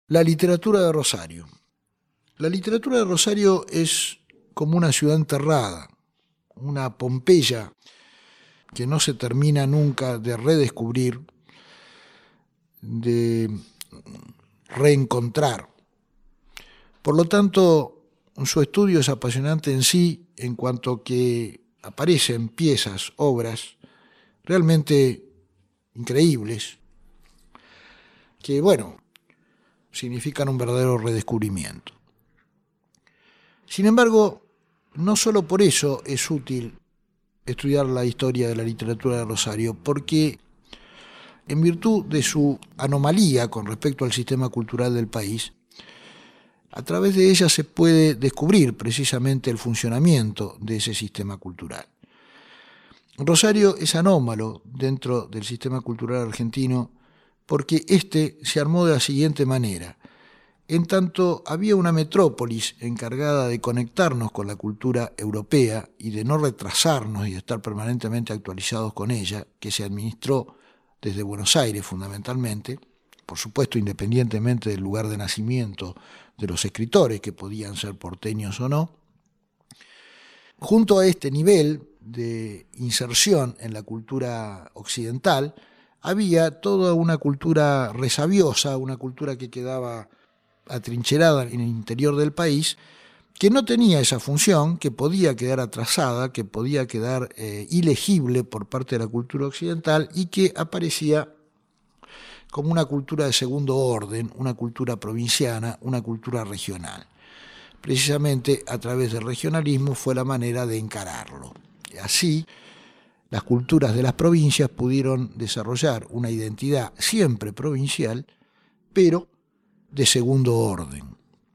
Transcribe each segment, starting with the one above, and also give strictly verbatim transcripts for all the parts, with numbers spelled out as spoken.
La literatura de Rosario. La literatura de Rosario es como una ciudad enterrada, una Pompeya que no se termina nunca de redescubrir, de reencontrar. Por lo tanto, su estudio es apasionante en sí, en cuanto que aparecen piezas, obras realmente increíbles, que, bueno, significan un verdadero redescubrimiento. Sin embargo, no solo por eso es útil estudiar la historia de la literatura de Rosario, porque en virtud de su anomalía con respecto al sistema cultural del país, a través de ella se puede descubrir precisamente el funcionamiento de ese sistema cultural. Rosario es anómalo dentro del sistema cultural argentino porque éste se armó de la siguiente manera. En tanto había una metrópolis encargada de conectarnos con la cultura europea y de no retrasarnos y de estar permanentemente actualizados con ella, que se administró desde Buenos Aires fundamentalmente, por supuesto independientemente del lugar de nacimiento de los escritores, que podían ser porteños o no. Junto a este nivel de inserción en la cultura occidental, había toda una cultura resabiosa, una cultura que quedaba atrincherada en el interior del país, que no tenía esa función, que podía quedar atrasada, que podía quedar eh, ilegible por parte de la cultura occidental y que aparecía como una cultura de segundo orden, una cultura provinciana, una cultura regional. Precisamente a través del regionalismo fue la manera de encararlo. Así, las culturas de las provincias pudieron desarrollar una identidad siempre provincial, pero de segundo orden.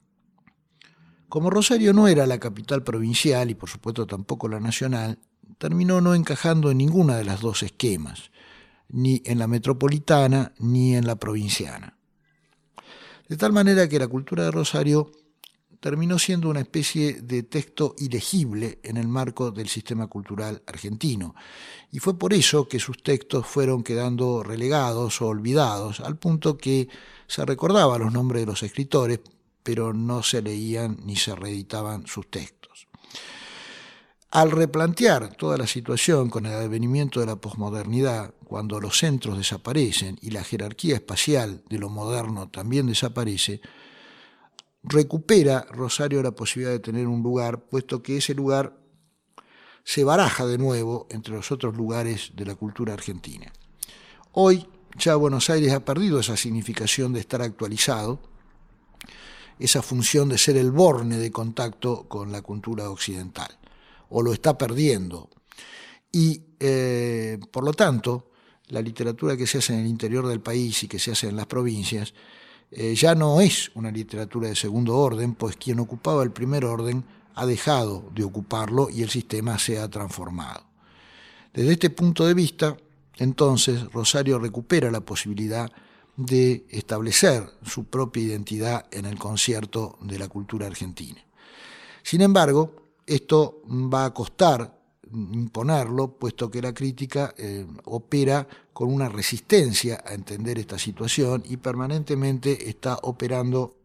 Como Rosario no era la capital provincial y por supuesto tampoco la nacional, terminó no encajando en ninguna de las dos esquemas, ni en la metropolitana ni en la provinciana. De tal manera que la cultura de Rosario terminó siendo una especie de texto ilegible en el marco del sistema cultural argentino, y fue por eso que sus textos fueron quedando relegados o olvidados, al punto que se recordaban los nombres de los escritores, pero no se leían ni se reeditaban sus textos. Al replantear toda la situación con el advenimiento de la posmodernidad, cuando los centros desaparecen y la jerarquía espacial de lo moderno también desaparece, recupera Rosario la posibilidad de tener un lugar, puesto que ese lugar se baraja de nuevo entre los otros lugares de la cultura argentina. Hoy ya Buenos Aires ha perdido esa significación de estar actualizado, esa función de ser el borne de contacto con la cultura occidental, o lo está perdiendo. Y eh, por lo tanto, la literatura que se hace en el interior del país y que se hace en las provincias eh, ya no es una literatura de segundo orden, pues quien ocupaba el primer orden ha dejado de ocuparlo y el sistema se ha transformado. Desde este punto de vista, entonces, Rosario recupera la posibilidad de establecer su propia identidad en el concierto de la cultura argentina. Sin embargo, esto va a costar imponerlo, puesto que la crítica eh, opera con una resistencia a entender esta situación y permanentemente está operando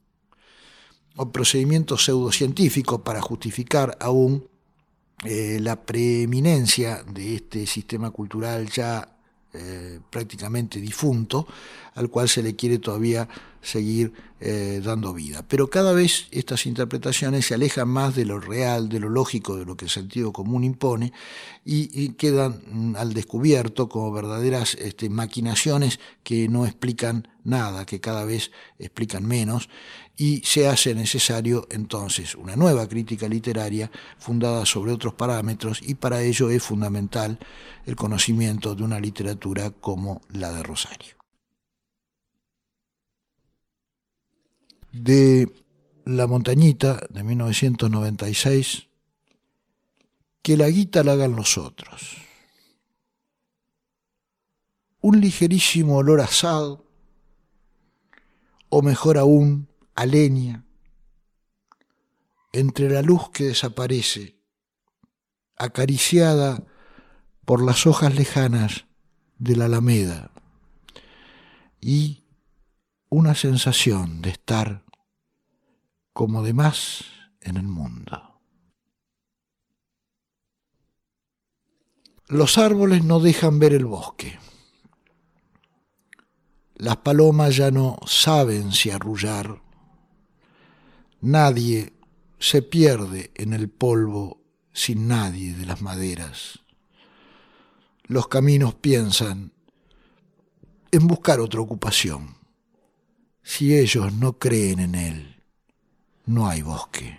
un procedimiento pseudocientífico para justificar aún eh, la preeminencia de este sistema cultural ya eh, prácticamente difunto, al cual se le quiere todavía seguir eh, dando vida. Pero cada vez estas interpretaciones se alejan más de lo real, de lo lógico, de lo que el sentido común impone, y, y quedan mm, al descubierto como verdaderas este, maquinaciones que no explican nada, que cada vez explican menos, y se hace necesario entonces una nueva crítica literaria fundada sobre otros parámetros, y para ello es fundamental el conocimiento de una literatura como la de Rosario. De La Montañita, de mil novecientos noventa y seis, que la guita la hagan los otros. Un ligerísimo olor a asado, o mejor aún, a leña, entre la luz que desaparece, acariciada por las hojas lejanas de la alameda, y una sensación de estar como de más en el mundo. Los árboles no dejan ver el bosque. Las palomas ya no saben si arrullar. Nadie se pierde en el polvo sin nadie de las maderas. Los caminos piensan en buscar otra ocupación. Si ellos no creen en él, no hay bosque.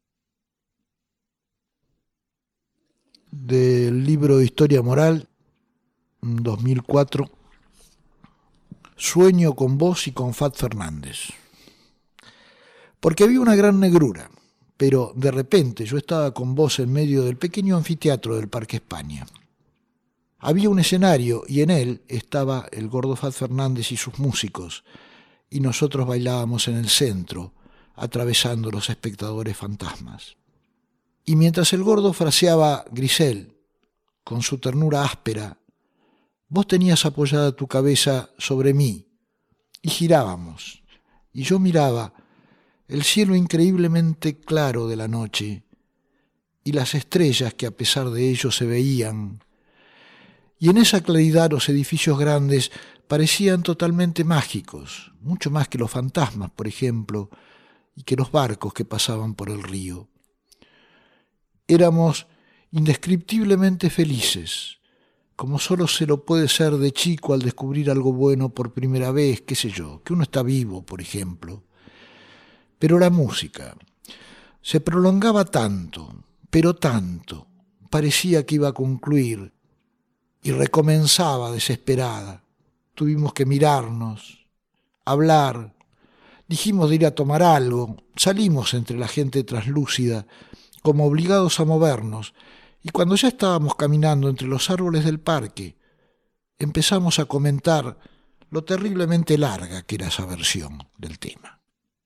Del libro de Historia Moral, dos mil cuatro, Sueño con vos y con Fat Fernández. Porque había una gran negrura, pero de repente yo estaba con vos en medio del pequeño anfiteatro del Parque España. Había un escenario y en él estaba el gordo Fat Fernández y sus músicos, y nosotros bailábamos en el centro, atravesando los espectadores fantasmas. Y mientras el gordo fraseaba Grisel, con su ternura áspera, vos tenías apoyada tu cabeza sobre mí, y girábamos, y yo miraba el cielo increíblemente claro de la noche, y las estrellas que a pesar de ello se veían, y en esa claridad los edificios grandes parecían totalmente mágicos, mucho más que los fantasmas, por ejemplo, y que los barcos que pasaban por el río. Éramos indescriptiblemente felices, como solo se lo puede ser de chico al descubrir algo bueno por primera vez, qué sé yo, que uno está vivo, por ejemplo. Pero la música se prolongaba tanto, pero tanto, parecía que iba a concluir, y recomenzaba desesperada. Tuvimos que mirarnos, hablar, dijimos de ir a tomar algo, salimos entre la gente traslúcida, como obligados a movernos, y cuando ya estábamos caminando entre los árboles del parque, empezamos a comentar lo terriblemente larga que era esa versión del tema.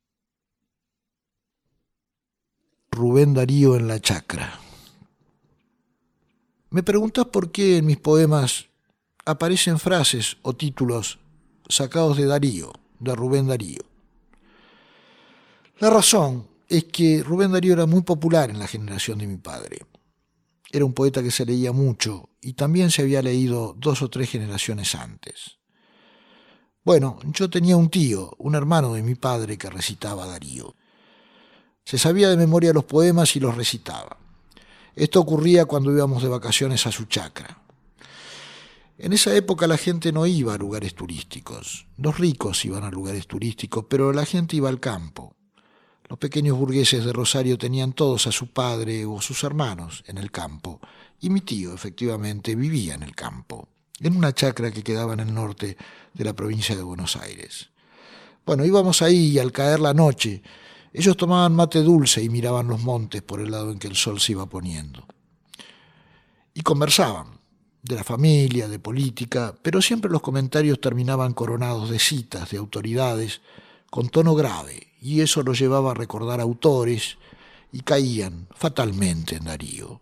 Rubén Darío en la chacra. Me preguntás por qué en mis poemas aparecen frases o títulos sacados de Darío, de Rubén Darío. La razón es que Rubén Darío era muy popular en la generación de mi padre. Era un poeta que se leía mucho y también se había leído dos o tres generaciones antes. Bueno, yo tenía un tío, un hermano de mi padre que recitaba Darío. Se sabía de memoria los poemas y los recitaba. Esto ocurría cuando íbamos de vacaciones a su chacra. En esa época la gente no iba a lugares turísticos. Los ricos iban a lugares turísticos, pero la gente iba al campo. Los pequeños burgueses de Rosario tenían todos a su padre o sus hermanos en el campo, y mi tío, efectivamente, vivía en el campo, en una chacra que quedaba en el norte de la provincia de Buenos Aires. Bueno, íbamos ahí y al caer la noche, ellos tomaban mate dulce y miraban los montes por el lado en que el sol se iba poniendo. Y conversaban de la familia, de política, pero siempre los comentarios terminaban coronados de citas de autoridades con tono grave, y eso los llevaba a recordar autores y caían fatalmente en Darío.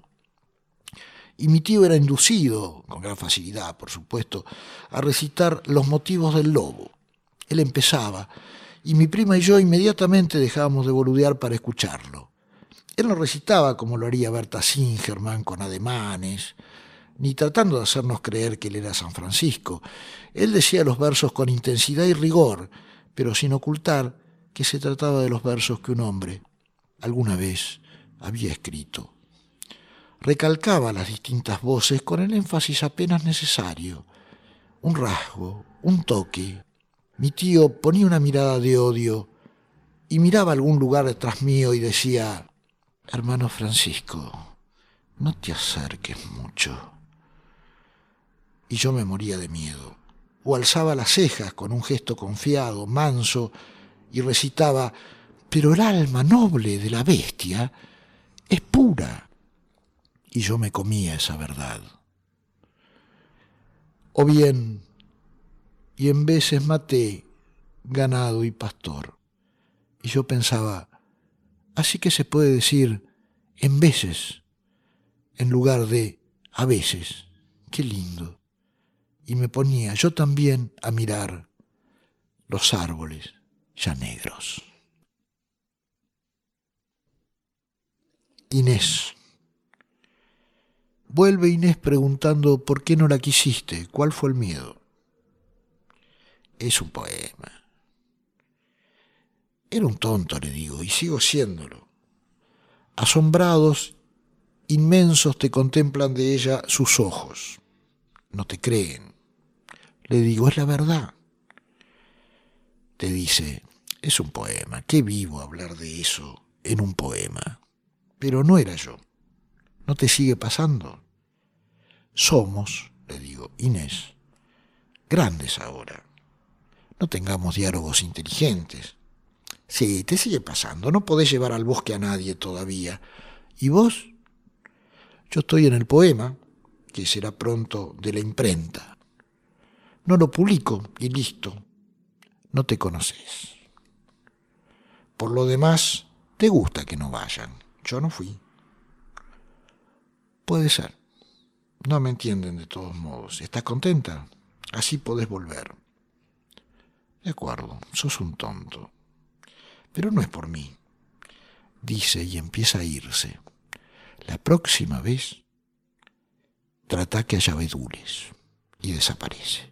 Y mi tío era inducido, con gran facilidad por supuesto, a recitar Los motivos del lobo. Él empezaba, y mi prima y yo inmediatamente dejábamos de boludear para escucharlo. Él no recitaba como lo haría Berta Singerman, con ademanes, ni tratando de hacernos creer que él era San Francisco. Él decía los versos con intensidad y rigor, pero sin ocultar que se trataba de los versos que un hombre alguna vez había escrito. Recalcaba las distintas voces con el énfasis apenas necesario, un rasgo, un toque. Mi tío ponía una mirada de odio y miraba a algún lugar detrás mío y decía: hermano Francisco, no te acerques mucho. Y yo me moría de miedo. O alzaba las cejas con un gesto confiado, manso, y recitaba: pero el alma noble de la bestia es pura. Y yo me comía esa verdad. O bien, y en veces maté ganado y pastor. Y yo pensaba, así que se puede decir en veces, en lugar de a veces. Qué lindo. Y me ponía yo también a mirar los árboles ya negros. Inés. Vuelve Inés preguntando por qué no la quisiste, cuál fue el miedo. Es un poema. Era un tonto, le digo, y sigo siéndolo. Asombrados, inmensos te contemplan de ella sus ojos. No te creen. Le digo, es la verdad. Te dice, es un poema, qué vivo hablar de eso en un poema. Pero no era yo. ¿No te sigue pasando? Somos, le digo, Inés, grandes ahora. No tengamos diálogos inteligentes. Sí, te sigue pasando, no podés llevar al bosque a nadie todavía. ¿Y vos? Yo estoy en el poema, que será pronto de la imprenta. No lo publico y listo. No te conoces. Por lo demás, te gusta que no vayan. Yo no fui. Puede ser. No me entienden de todos modos. ¿Estás contenta? Así podés volver. De acuerdo, sos un tonto. Pero no es por mí. Dice y empieza a irse. La próxima vez, trata que haya abedules. Y desaparece.